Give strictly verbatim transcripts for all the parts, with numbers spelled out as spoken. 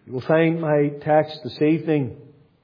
You will find my text this evening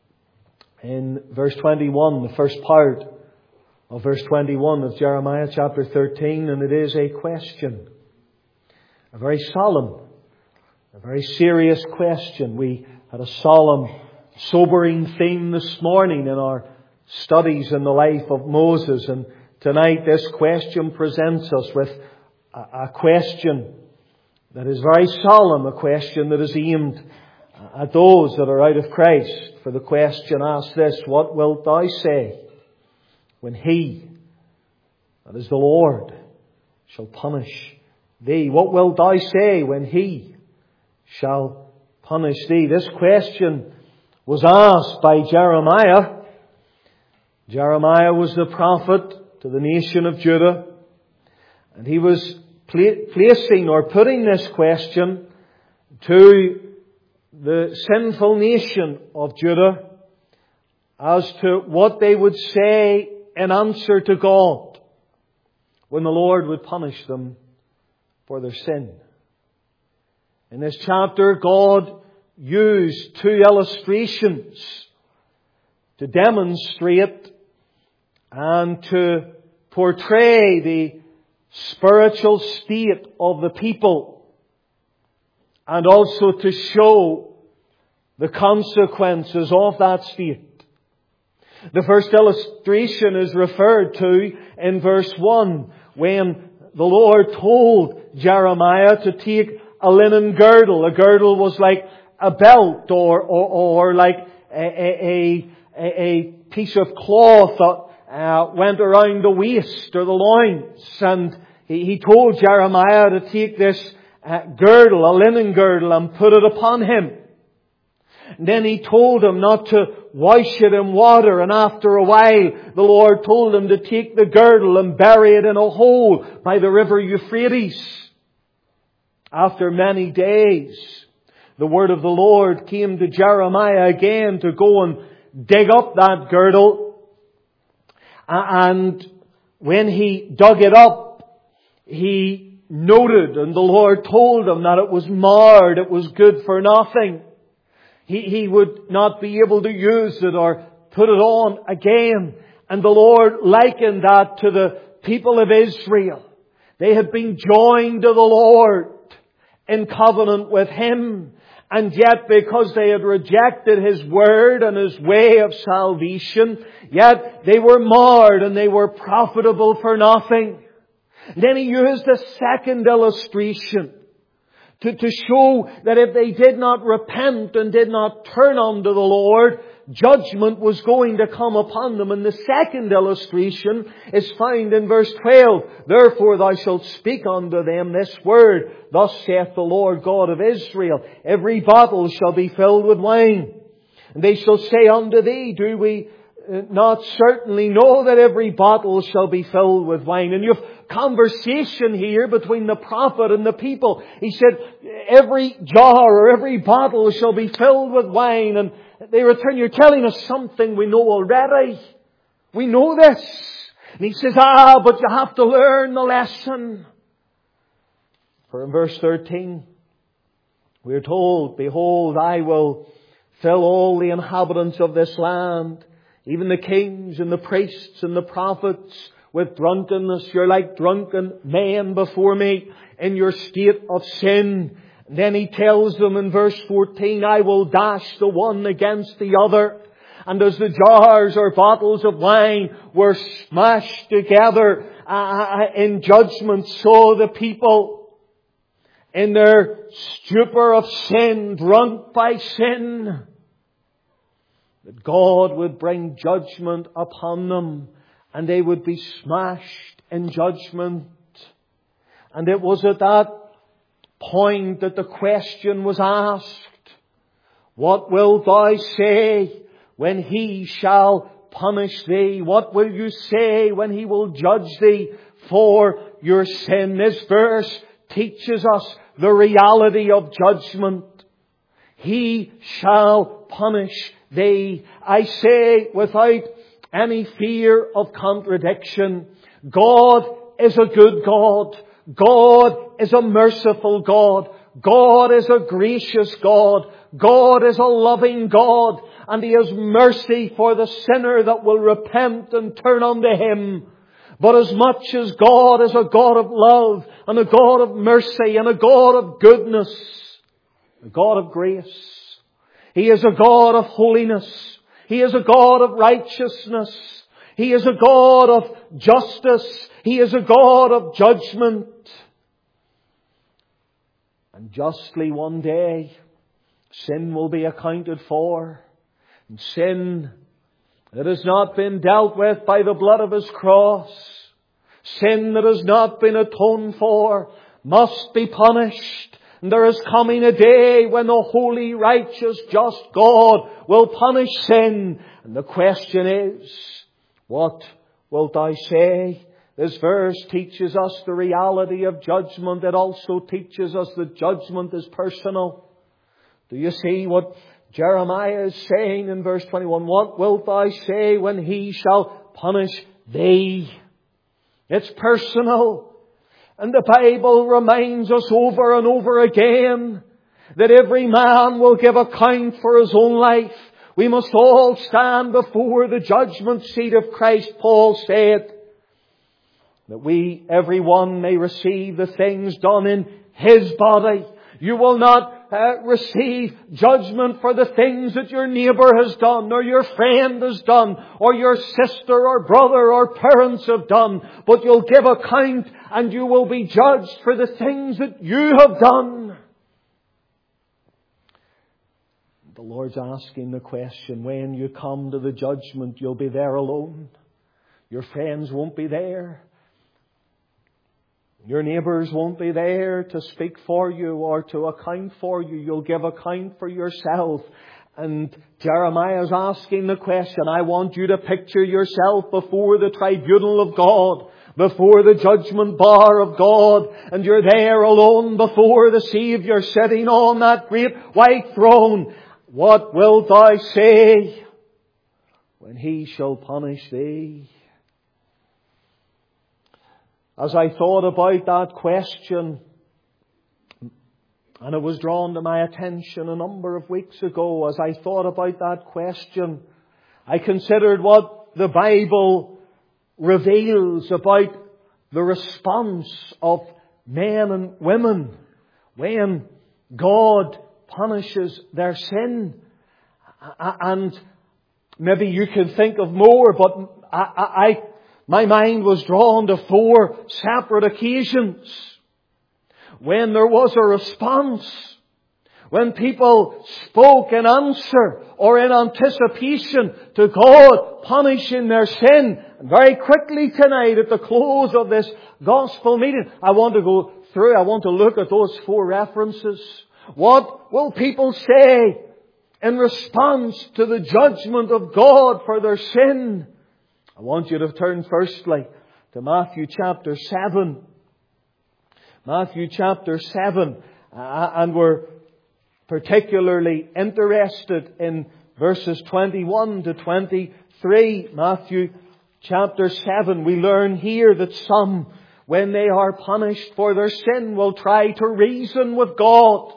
in verse twenty-one, the first part of verse twenty-one of Jeremiah chapter thirteen, and it is a question. A very solemn, a very serious question. We had a solemn, sobering theme this morning in our studies in the life of Moses, and tonight this question presents us with a, a question that is very solemn, a question that is aimed at those that are out of Christ. For the question asks this: what wilt thou say when He, that is the Lord, shall punish thee? What wilt thou say when He shall punish thee? This question was asked by Jeremiah. Jeremiah was the prophet to the nation of Judah, and he was placing or putting this question to the sinful nation of Judah as to what they would say in answer to God when the Lord would punish them for their sin. In this chapter, God used two illustrations to demonstrate and to portray the spiritual state of the people, and also to show the consequences of that state. The first illustration is referred to in verse one, when the Lord told Jeremiah to take a linen girdle. A girdle was like a belt or, or, or like a, a, a, a piece of cloth that uh, went around the waist or the loins. And he, he told Jeremiah to take this uh, girdle, a linen girdle, and put it upon him. And then he told him not to wash it in water, and after a while the Lord told him to take the girdle and bury it in a hole by the river Euphrates. After many days, the word of the Lord came to Jeremiah again to go and dig up that girdle. And when he dug it up, he noted, and the Lord told him that it was marred, it was good for nothing. He, he would not be able to use it or put it on again. And the Lord likened that to the people of Israel. They had been joined to the Lord in covenant with Him. And yet, because they had rejected His word and His way of salvation, yet they were marred and they were profitable for nothing. Then He used a second illustration To, to show that if they did not repent and did not turn unto the Lord, judgment was going to come upon them. And the second illustration is found in verse twelve. Therefore thou shalt speak unto them this word. Thus saith the Lord God of Israel, every bottle shall be filled with wine. And they shall say unto thee, do we not certainly know that every bottle shall be filled with wine? And you've conversation here between the prophet and the people. He said, every jar or every bottle shall be filled with wine. And they return, you're telling us something we know already. We know this. And he says, ah, but you have to learn the lesson. For in verse thirteen, we are told, behold, I will fill all the inhabitants of this land, even the kings and the priests and the prophets, with drunkenness. You're like drunken men before me in your state of sin. And then he tells them in verse fourteen, I will dash the one against the other. And as the jars or bottles of wine were smashed together uh, in judgment, so the people in their stupor of sin, drunk by sin, that God would bring judgment upon them. And they would be smashed in judgment. And it was at that point that the question was asked, what wilt thou say when He shall punish thee? What will you say when He will judge thee for your sin? This verse teaches us the reality of judgment. He shall punish thee. I say without any fear of contradiction, God is a good God. God is a merciful God. God is a gracious God. God is a loving God. And He has mercy for the sinner that will repent and turn unto Him. But as much as God is a God of love and a God of mercy and a God of goodness, a God of grace, He is a God of holiness. He is a God of righteousness. He is a God of justice. He is a God of judgment. And justly one day, sin will be accounted for. And sin that has not been dealt with by the blood of His cross, sin that has not been atoned for, must be punished. And there is coming a day when the holy, righteous, just God will punish sin. And the question is, what wilt thou say? This verse teaches us the reality of judgment. It also teaches us that judgment is personal. Do you see what Jeremiah is saying in verse twenty-one? What wilt thou say when He shall punish thee? It's personal. And the Bible reminds us over and over again that every man will give account for his own life. We must all stand before the judgment seat of Christ, Paul said, that we, everyone, may receive the things done in his body. You will not uh, receive judgment for the things that your neighbour has done, or your friend has done, or your sister or brother or parents have done. But you'll give account and you will be judged for the things that you have done. The Lord's asking the question, when you come to the judgment, you'll be there alone. Your friends won't be there. Your neighbours won't be there to speak for you or to account for you. You'll give account for yourself. And Jeremiah is asking the question, I want you to picture yourself before the tribunal of God, before the judgment bar of God, and you're there alone before the Saviour sitting on that great white throne. What wilt thou say when He shall punish thee? As I thought about that question, and it was drawn to my attention a number of weeks ago, as I thought about that question, I considered what the Bible reveals about the response of men and women when God punishes their sin. And maybe you can think of more, but I, I, my mind was drawn to four separate occasions when there was a response, when people spoke in answer or in anticipation to God punishing their sin. And very quickly tonight, at the close of this gospel meeting, I want to go through, I want to look at those four references. What will people say in response to the judgment of God for their sin? I want you to turn firstly to Matthew chapter seven. Matthew chapter seven. Uh, and we're particularly interested in verses twenty-one to twenty-three. Matthew chapter seven. We learn here that some, when they are punished for their sin, will try to reason with God.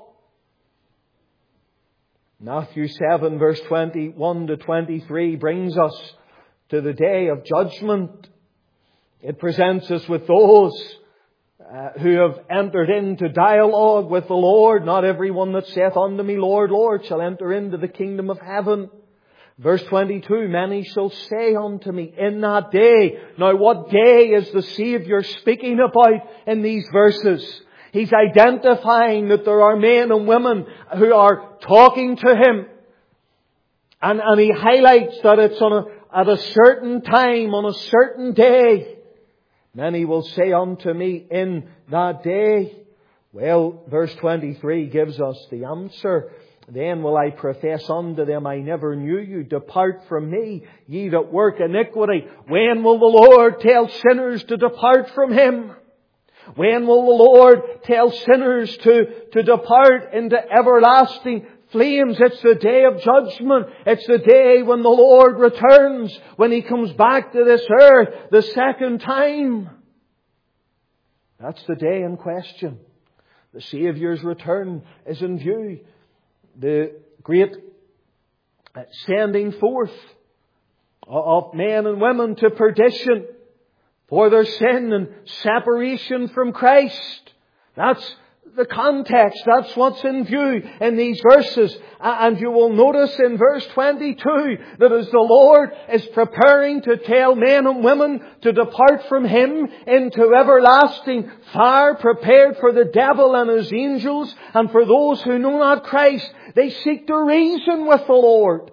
Matthew seven verse twenty-one to twenty-three brings us to the day of judgment. It presents us with those uh, who have entered into dialogue with the Lord. Not everyone that saith unto me, Lord, Lord, shall enter into the kingdom of heaven. Verse twenty-two, many shall say unto me in that day. Now what day is the Saviour speaking about in these verses? He's identifying that there are men and women who are talking to Him. And, and He highlights that it's on a, at a certain time, on a certain day. Many will say unto me in that day. Well, verse twenty-three gives us the answer. Then will I profess unto them, I never knew you. Depart from me, ye that work iniquity. When will the Lord tell sinners to depart from Him? When will the Lord tell sinners to, to depart into everlasting flames? It's the day of judgment. It's the day when the Lord returns, when He comes back to this earth the second time. That's the day in question. The Saviour's return is in view. The great sending forth of men and women to perdition for their sin and separation from Christ. That's the context. That's what's in view in these verses. And you will notice in verse twenty-two that as the Lord is preparing to tell men and women to depart from Him into everlasting fire prepared for the devil and his angels and for those who know not Christ, they seek to reason with the Lord.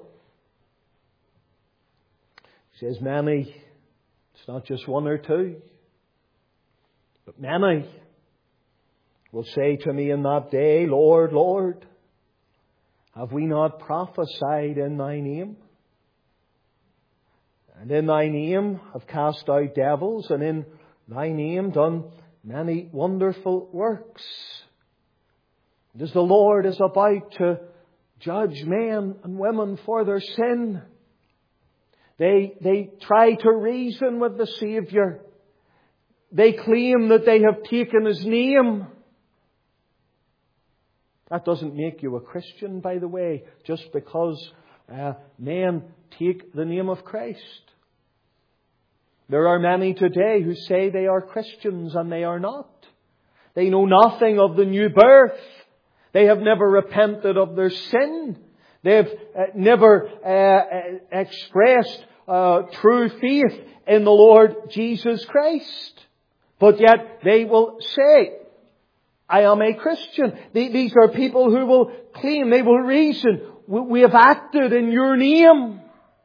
He says many, it's not just one or two, but many will say to me in that day, Lord, Lord, have we not prophesied in Thy name? And in Thy name have cast out devils, and in Thy name done many wonderful works. And as the Lord is about to judge men and women for their sin, they, they try to reason with the Saviour. They claim that they have taken His name. That doesn't make you a Christian, by the way, just because uh, men take the name of Christ. There are many today who say they are Christians and they are not. They know nothing of the new birth. They have never repented of their sin. They have uh, never uh, expressed uh, true faith in the Lord Jesus Christ. But yet they will say, I am a Christian. These are people who will claim, they will reason, we have acted in Your name.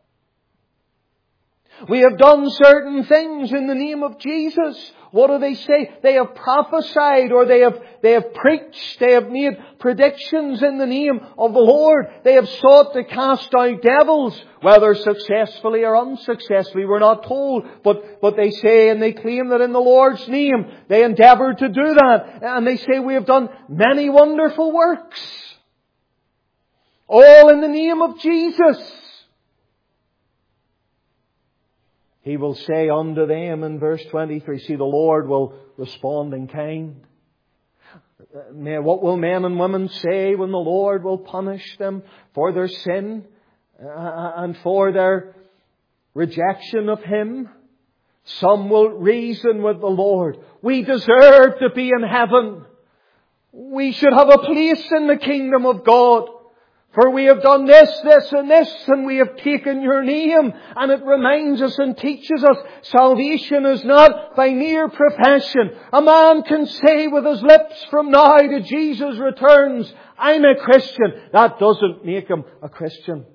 We have done certain things in the name of Jesus. What do they say? They have prophesied, or they have, they have preached, they have made predictions in the name of the Lord. They have sought to cast out devils, whether successfully or unsuccessfully, we're not told. But, but they say and they claim that in the Lord's name they endeavoured to do that. And they say we have done many wonderful works. All in the name of Jesus. He will say unto them in verse twenty-three, see, the Lord will respond in kind. What will men and women say when the Lord will punish them for their sin and for their rejection of Him? Some will reason with the Lord. We deserve to be in heaven. We should have a place in the kingdom of God. For we have done this, this and this, and we have taken Your name. And it reminds us and teaches us salvation is not by mere profession. A man can say with his lips from now to Jesus returns, I'm a Christian. That doesn't make him a Christian.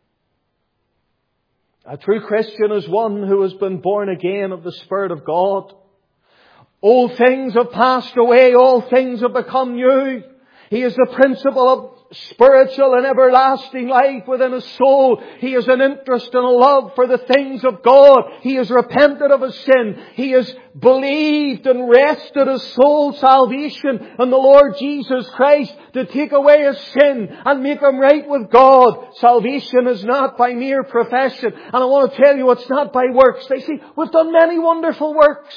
A true Christian is one who has been born again of the Spirit of God. All things have passed away, all things have become new. He is the principle of spiritual and everlasting life within his soul. He has an interest and a love for the things of God. He has repented of his sin. He has believed and rested his soul's salvation in the Lord Jesus Christ to take away his sin and make him right with God. Salvation is not by mere profession. And I want to tell you, it's not by works. They say, we've done many wonderful works.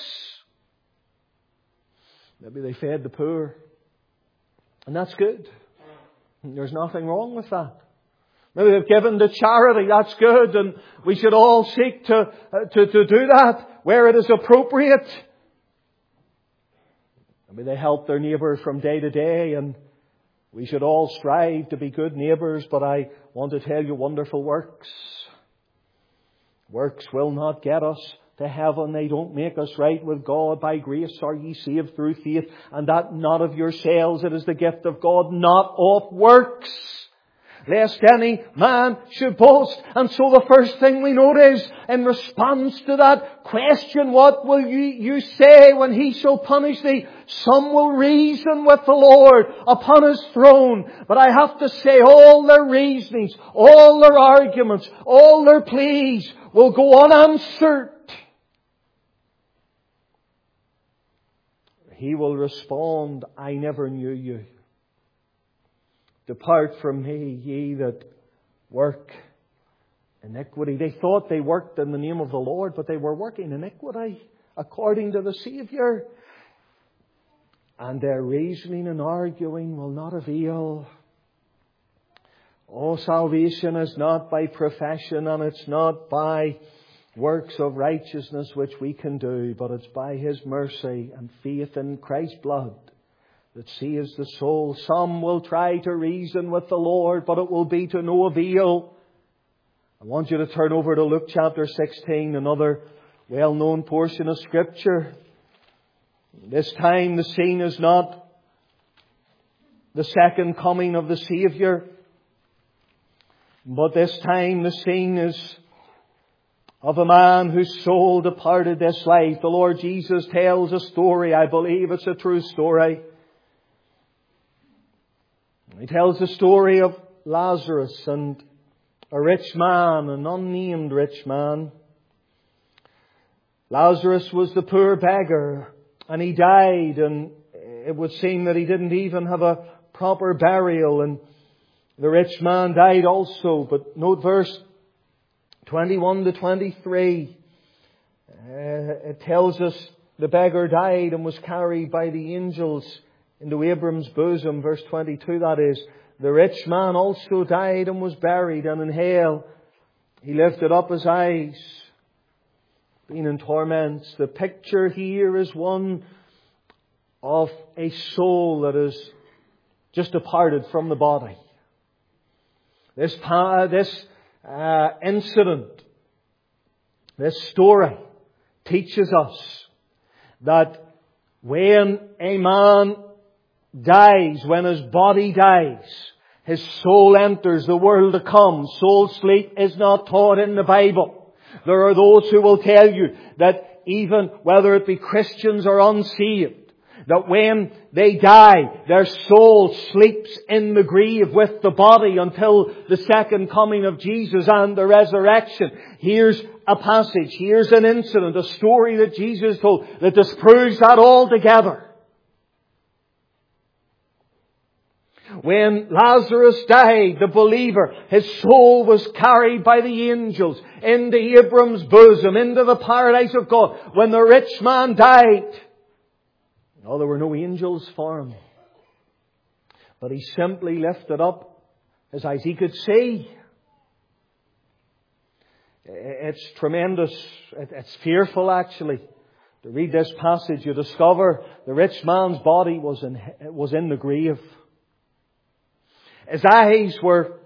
Maybe they fed the poor. And that's good. There's nothing wrong with that. Maybe they've given to charity. That's good. And we should all seek to, uh, to, to do that where it is appropriate. Maybe they help their neighbour from day to day. And we should all strive to be good neighbours. But I want to tell you, wonderful works. Works will not get us to heaven. They don't make us right with God. By grace are ye saved through faith, and that not of yourselves. It is the gift of God, not of works, lest any man should boast. And so the first thing we notice in response to that question, what will you, you say when He shall punish thee? Some will reason with the Lord upon His throne. But I have to say, all their reasonings, all their arguments, all their pleas will go unanswered. He will respond, I never knew you. Depart from me, ye that work iniquity. They thought they worked in the name of the Lord, but they were working iniquity according to the Saviour. and their reasoning and arguing will not avail. Oh, salvation is not by profession, and it's not by works of righteousness which we can do, but it's by His mercy and faith in Christ's blood that saves the soul. Some will try to reason with the Lord, but it will be to no avail. I want you to turn over to Luke chapter sixteen, another well-known portion of Scripture. This time the scene is not the second coming of the Saviour, but this time the scene is of a man whose soul departed this life. The Lord Jesus tells a story. I believe it's a true story. He tells the story of Lazarus and a rich man, an unnamed rich man. Lazarus was the poor beggar, and he died, and it would seem that he didn't even have a proper burial, and the rich man died also. But note verse twenty-one to twenty-three. Uh, it tells us the beggar died and was carried by the angels into Abram's bosom. Verse twenty-two, that is. The rich man also died and was buried, and in hell he lifted up his eyes, being in torments. The picture here is one of a soul that is just departed from the body. This, this uh, incident, this story teaches us that when a man dies, when his body dies, his soul enters the world to come. Soul sleep is not taught in the Bible. There are those who will tell you that even whether it be Christians or unsaved, that when they die, their soul sleeps in the grave with the body until the second coming of Jesus and the resurrection. Here's a passage, here's an incident, a story that Jesus told that disproves that altogether. When Lazarus died, the believer, his soul was carried by the angels into Abram's bosom, into the paradise of God. When the rich man died, no, there were no angels for him, but he simply lifted up his eyes. He could see. It's tremendous. It's fearful, actually. To read this passage, you discover the rich man's body was in, was in the grave. His eyes were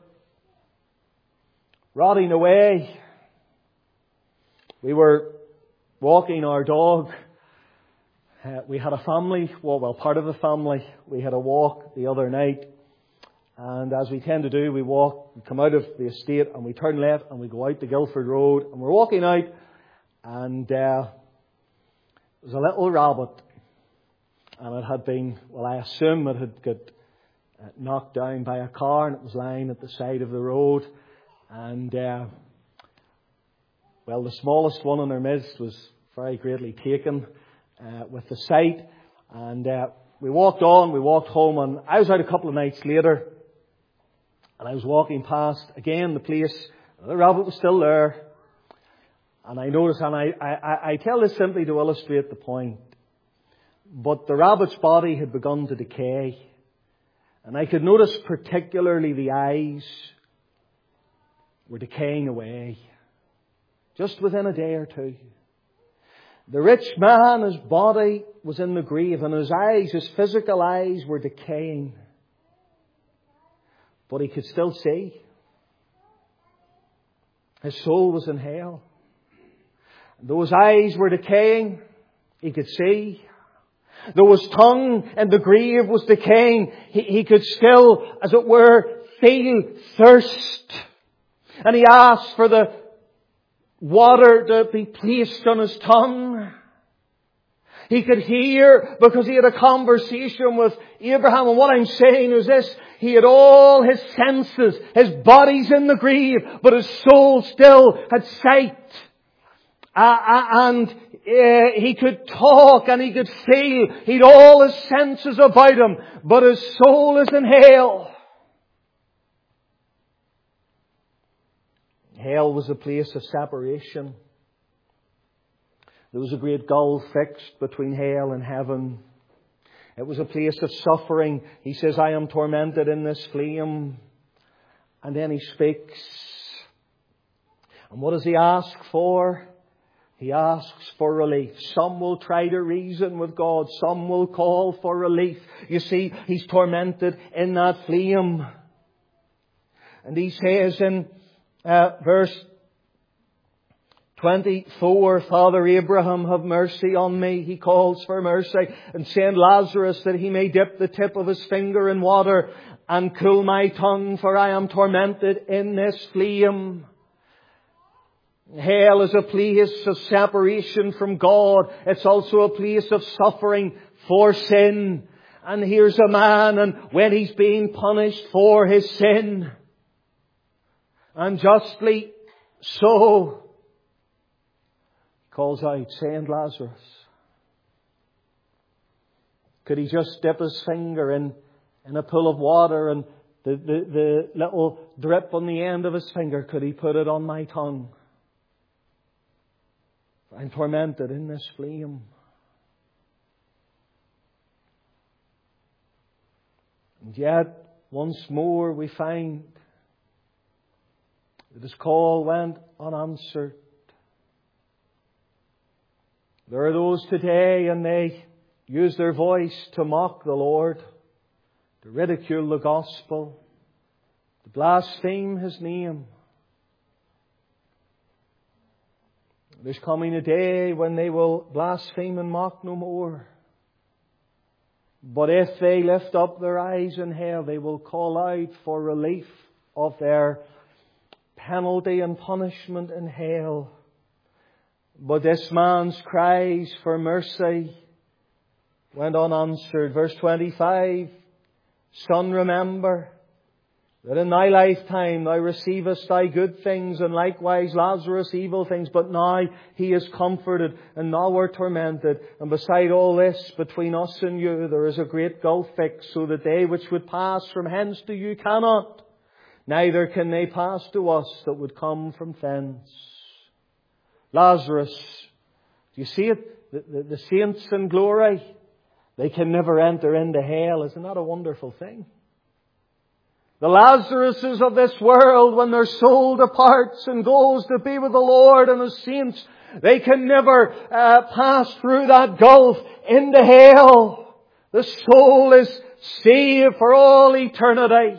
rotting away. We were walking our dog. Uh, we had a family, well, well, part of the family. We had a walk the other night. And as we tend to do, we walk, we come out of the estate and we turn left and we go out to Guildford Road. And we're walking out, and uh, there's a little rabbit. And it had been, well, I assume it had got knocked down by a car, and it was lying at the side of the road. And uh, well, the smallest one in our midst was very greatly taken uh, with the sight. And uh, we walked on, we walked home, and I was out a couple of nights later, and I was walking past again the place. The rabbit was still there, and I noticed, and I, I, I tell this simply to illustrate the point, but the rabbit's body had begun to decay. And I could notice particularly the eyes were decaying away. Just within a day or two. The rich man, his body was in the grave, and his eyes, his physical eyes were decaying. But he could still see. His soul was in hell. Those eyes were decaying. He could see. Though his tongue in the grave was decaying, he, he could still, as it were, feel thirst. And he asked for the water to be placed on his tongue. He could hear because he had a conversation with Abraham. And what I'm saying is this: he had all his senses. His body's in the grave, but his soul still had sight. Uh, and uh, he could talk and he could feel. He'd all his senses about him, but his soul is in hell. Hell was a place of separation. There was a great gulf fixed between hell and heaven. It was a place of suffering. He says, I am tormented in this flame. And then he speaks. And what does he ask for? He asks for relief. Some will try to reason with God. Some will call for relief. You see, he's tormented in that flame. And he says in uh, verse twenty-four, Father Abraham, have mercy on me. He calls for mercy. And send Lazarus that he may dip the tip of his finger in water and cool my tongue, for I am tormented in this flame. Hell is a place of separation from God. It's also a place of suffering for sin. And here's a man, and when he's being punished for his sin, and justly so, calls out, send Lazarus. Could he just dip his finger in, in a pool of water, and the, the, the little drip on the end of his finger, could he put it on my tongue? I'm tormented in this flame. And yet, once more we find that his call went unanswered. There are those today, and they use their voice to mock the Lord, to ridicule the gospel, to blaspheme His name. There's coming a day when they will blaspheme and mock no more. But if they lift up their eyes in hell, they will call out for relief of their penalty and punishment in hell. But this man's cries for mercy went unanswered. Verse twenty-five, Son, remember that in thy lifetime thou receivest thy good things, and likewise Lazarus evil things. But now he is comforted, and now we're tormented. And beside all this, between us and you, there is a great gulf fixed, so that they which would pass from hence to you cannot, neither can they pass to us that would come from thence. Lazarus, do you see it? The, the, the saints in glory, they can never enter into hell. Isn't that a wonderful thing? The Lazaruses of this world, when their soul departs and goes to be with the Lord and His saints, they can never uh, pass through that gulf into hell. The soul is saved for all eternity.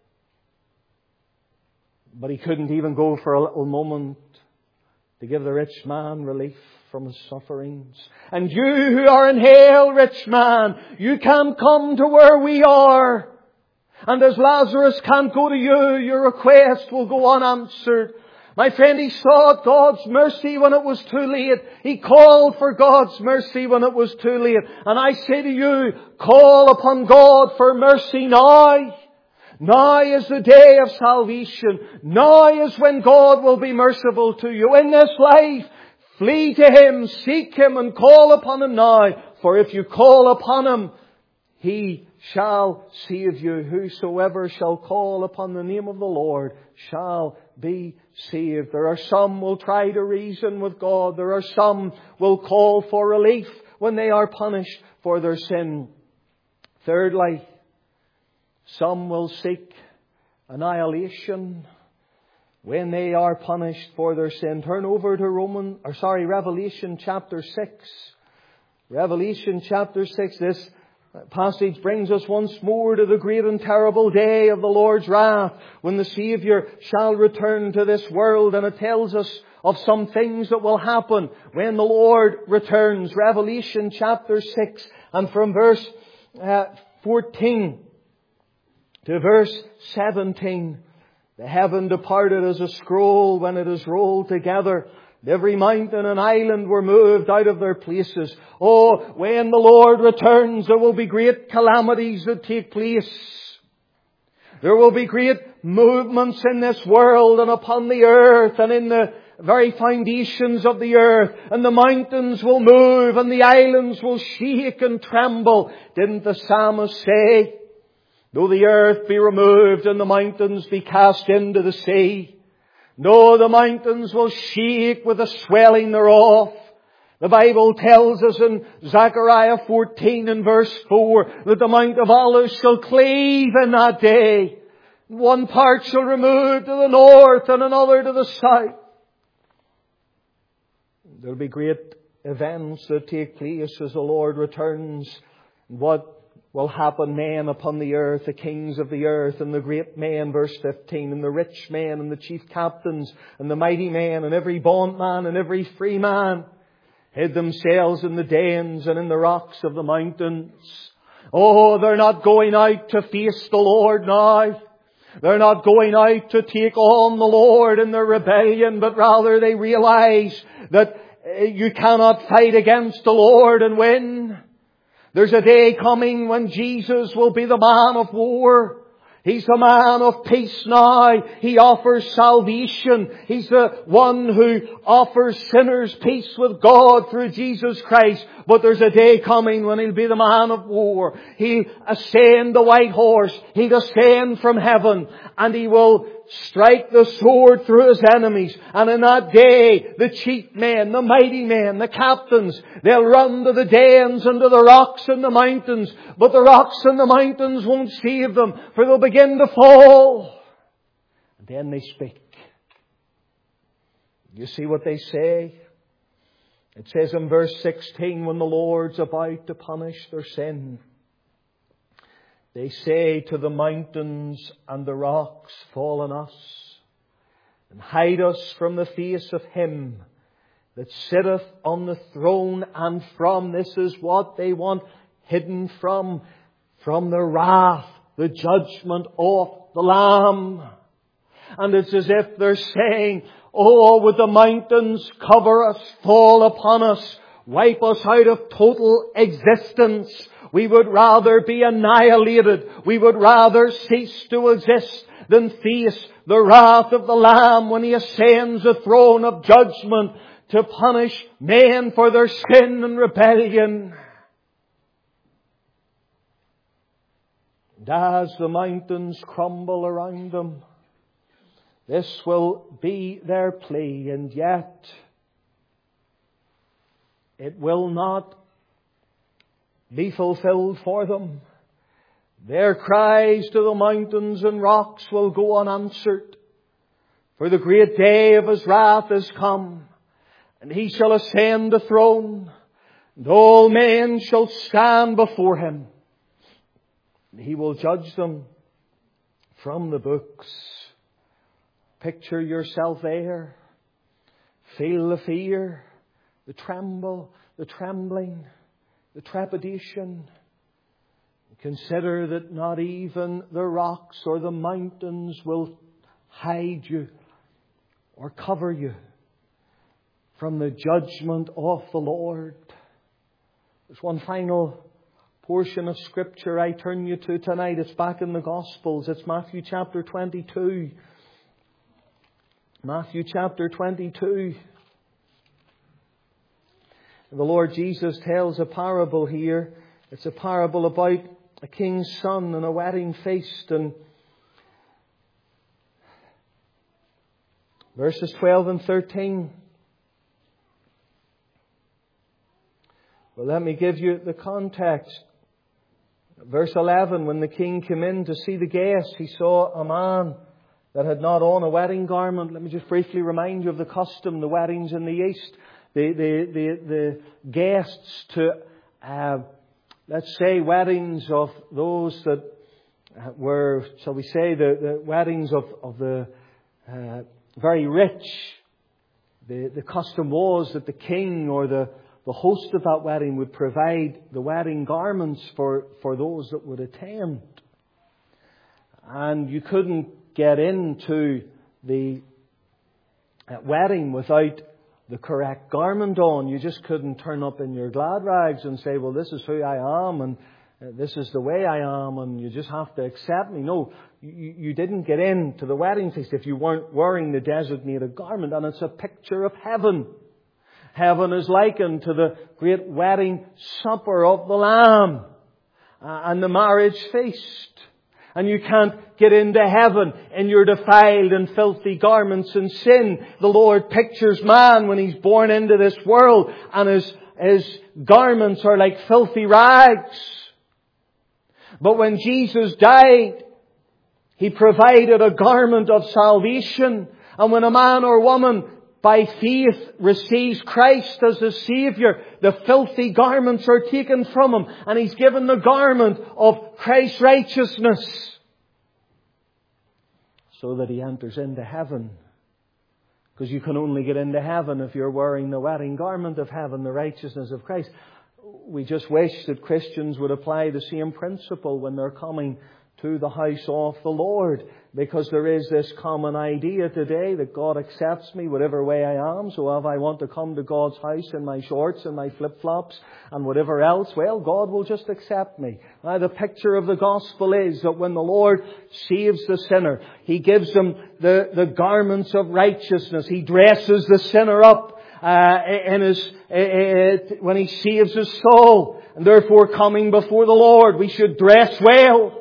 But he couldn't even go for a little moment to give the rich man relief from his sufferings. And you who are in hell, rich man, you can't come to where we are. And as Lazarus can't go to you, your request will go unanswered. My friend, he sought God's mercy when it was too late. He called for God's mercy when it was too late. And I say to you, call upon God for mercy now. Now is the day of salvation. Now is when God will be merciful to you. In this life, flee to Him, seek Him, and call upon Him now. For if you call upon Him, He shall save you. Whosoever shall call upon the name of the Lord shall be saved. There are some will try to reason with God. There are some will call for relief when they are punished for their sin. Thirdly, some will seek annihilation when they are punished for their sin. Turn over to Roman, or sorry, Revelation chapter six. Revelation chapter six. This passage brings us once more to the great and terrible day of the Lord's wrath, when the Saviour shall return to this world. And it tells us of some things that will happen when the Lord returns. Revelation chapter six, and from verse uh, fourteen to verse seventeen. The heaven departed as a scroll when it is rolled together. Every mountain and island were moved out of their places. Oh, when the Lord returns, there will be great calamities that take place. There will be great movements in this world and upon the earth and in the very foundations of the earth. And the mountains will move and the islands will shake and tremble. Didn't the psalmist say, though the earth be removed and the mountains be cast into the sea, no, the mountains will shake with the swelling thereof. The Bible tells us in Zechariah fourteen and verse four that the Mount of Olives shall cleave in that day. One part shall remove to the north and another to the south. There will be great events that take place as the Lord returns. What will happen then upon the earth, the kings of the earth and the great men, verse fifteen, and the rich men and the chief captains and the mighty men and every bondman and every free man hid themselves in the dens and in the rocks of the mountains. Oh, they're not going out to face the Lord now. They're not going out to take on the Lord in their rebellion, but rather they realize that you cannot fight against the Lord and win. There's a day coming when Jesus will be the man of war. He's the man of peace now. He offers salvation. He's the one who offers sinners peace with God through Jesus Christ. But there's a day coming when He'll be the man of war. He'll ascend the white horse. He'll ascend from heaven. And He will strike the sword through His enemies. And in that day, the chief men, the mighty men, the captains, they'll run to the dens and to the rocks and the mountains. But the rocks and the mountains won't save them, for they'll begin to fall. And then they speak. You see what they say? It says in verse sixteen, when the Lord's about to punish their sin, they say to the mountains and the rocks, fall on us, and hide us from the face of Him that sitteth on the throne, and from, this is what they want, hidden from, from the wrath, the judgment of the Lamb. And it's as if they're saying, oh, would the mountains cover us, fall upon us, wipe us out of total existence. We would rather be annihilated. We would rather cease to exist than face the wrath of the Lamb when He ascends the throne of judgment to punish men for their sin and rebellion. And as the mountains crumble around them, this will be their plea, and yet it will not be fulfilled for them. Their cries to the mountains and rocks will go unanswered. For the great day of His wrath is come, and He shall ascend the throne, and all men shall stand before Him. And He will judge them from the books. Picture yourself there. Feel the fear, the tremble, the trembling, the trepidation. Consider that not even the rocks or the mountains will hide you or cover you from the judgment of the Lord. There's one final portion of Scripture I turn you to tonight. It's back in the Gospels. It's Matthew chapter twenty-two. Matthew chapter twenty-two. The Lord Jesus tells a parable here. It's a parable about a king's son and a wedding feast. And verses twelve and thirteen. Well, let me give you the context. Verse eleven, when the king came in to see the guests, he saw a man that had not on a wedding garment. Let me just briefly remind you of the custom, the weddings in the East. The, the, the, the guests to, uh, let's say, weddings of those that were, shall we say, the, the weddings of, of the uh, very rich. The, the custom was that the king or the, the host of that wedding would provide the wedding garments for, for those that would attend. And you couldn't get into the wedding without the correct garment on. You just couldn't turn up in your glad rags and say, well, this is who I am and this is the way I am and you just have to accept me. No, you, you didn't get into the wedding feast if you weren't wearing the designated garment. And it's a picture of heaven. Heaven is likened to the great wedding supper of the Lamb and the marriage feast. And you can't get into heaven in your defiled and filthy garments and sin. The Lord pictures man when he's born into this world, and his, his garments are like filthy rags. But when Jesus died, He provided a garment of salvation. And when a man or woman by faith receives Christ as the Saviour, the filthy garments are taken from him, and he's given the garment of Christ's righteousness, so that he enters into heaven. Because you can only get into heaven if you're wearing the wedding garment of heaven, the righteousness of Christ. We just wish that Christians would apply the same principle when they're coming to the house of the Lord. Because there is this common idea today that God accepts me whatever way I am. So if I want to come to God's house in my shorts and my flip-flops and whatever else, well, God will just accept me. Now, the picture of the gospel is that when the Lord saves the sinner, He gives them the, the garments of righteousness. He dresses the sinner up uh, in his, uh, when He saves his soul. And therefore, coming before the Lord, we should dress well.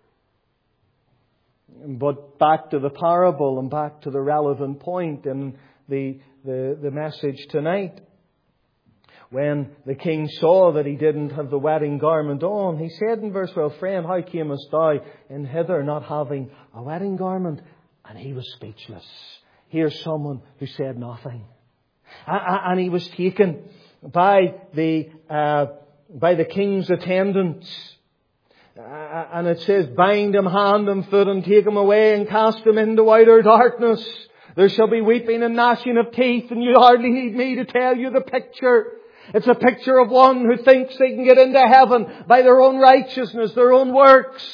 But back to the parable and back to the relevant point in the, the, the message tonight. When the king saw that he didn't have the wedding garment on, he said in verse twelve, "Friend, how camest thou in hither not having a wedding garment?" And he was speechless. Here's someone who said nothing. And he was taken by the, uh, by the king's attendants. Uh, and it says, "Bind him hand and foot and take him away and cast him into outer darkness. There shall be weeping and gnashing of teeth." And you hardly need me to tell you the picture. It's a picture of one who thinks they can get into heaven by their own righteousness, their own works.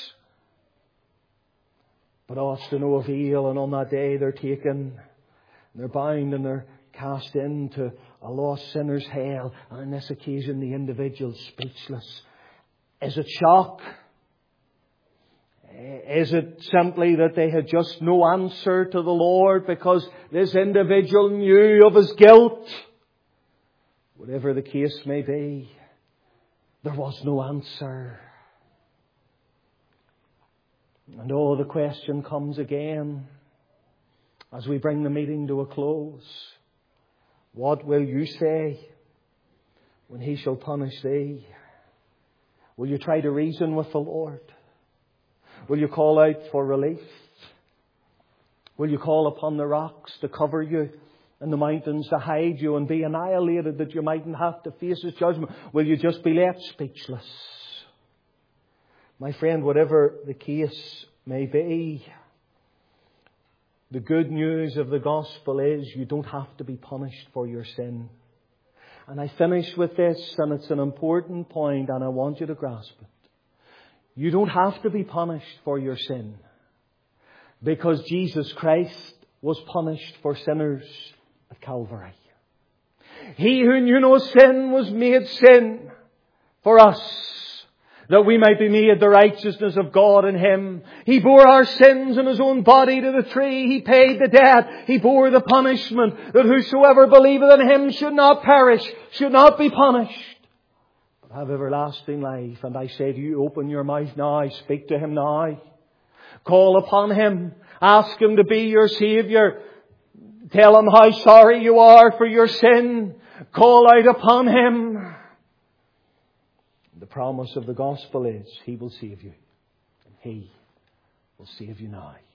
But oh, it's to no avail. And on that day they're taken, they're bound, and they're cast into a lost sinner's hell. And on this occasion the individual's speechless. Is it shock? Is it simply that they had just no answer to the Lord because this individual knew of his guilt? Whatever the case may be, there was no answer. And oh, the question comes again as we bring the meeting to a close. What will you say when He shall punish thee? Will you try to reason with the Lord? Will you call out for relief? Will you call upon the rocks to cover you and the mountains to hide you and be annihilated that you mightn't have to face His judgment? Will you just be left speechless? My friend, whatever the case may be, the good news of the gospel is you don't have to be punished for your sin. And I finish with this, and it's an important point, and I want you to grasp it. You don't have to be punished for your sin, because Jesus Christ was punished for sinners at Calvary. He who knew no sin was made sin for us, that we might be made the righteousness of God in Him. He bore our sins in His own body to the tree. He paid the debt. He bore the punishment, that whosoever believeth in Him should not perish, should not be punished, but have everlasting life. And I say to you, open your mouth now, speak to Him now. Call upon Him. Ask Him to be your Saviour. Tell Him how sorry you are for your sin. Call out upon Him. The promise of the gospel is He will save you. And He will save you now.